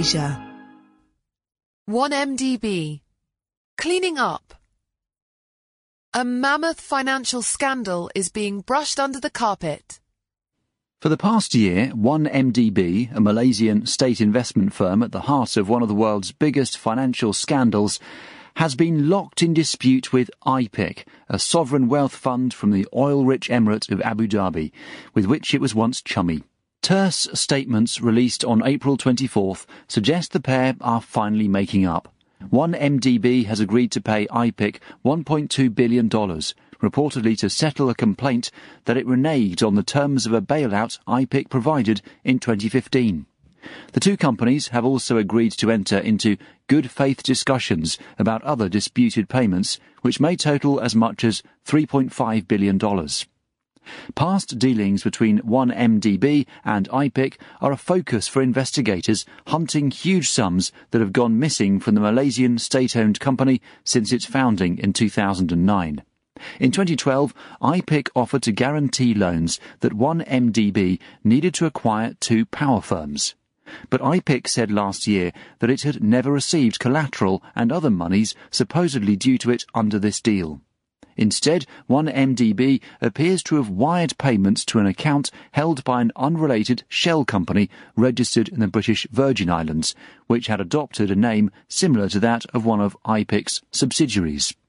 Malaysia. 1MDB. Cleaning up. A mammoth financial scandal is being brushed under the carpet. For the past year, 1MDB, a Malaysian state investment firm at the heart of one of the world's biggest financial scandals, has been locked in dispute with IPIC, a sovereign wealth fund from the oil-rich emirate of Abu Dhabi, with which it was once chummy. Terse statements released on April 24th suggest the pair are finally making up. 1MDB has agreed to pay IPIC $1.2 billion, reportedly to settle a complaint that it reneged on the terms of a bailout IPIC provided in 2015. The two companies have also agreed to enter into good faith discussions about other disputed payments, which may total as much as $3.5 billion. Past dealings between 1MDB and IPIC are a focus for investigators hunting huge sums that have gone missing from the Malaysian state-owned company since its founding in 2009. In 2012, IPIC offered to guarantee loans that 1MDB needed to acquire two power firms. But IPIC said last year that it had never received collateral and other monies supposedly due to it under this deal. Instead, 1MDB appears to have wired payments to an account held by an unrelated shell company registered in the British Virgin Islands, which had adopted a name similar to that of one of IPIC's subsidiaries.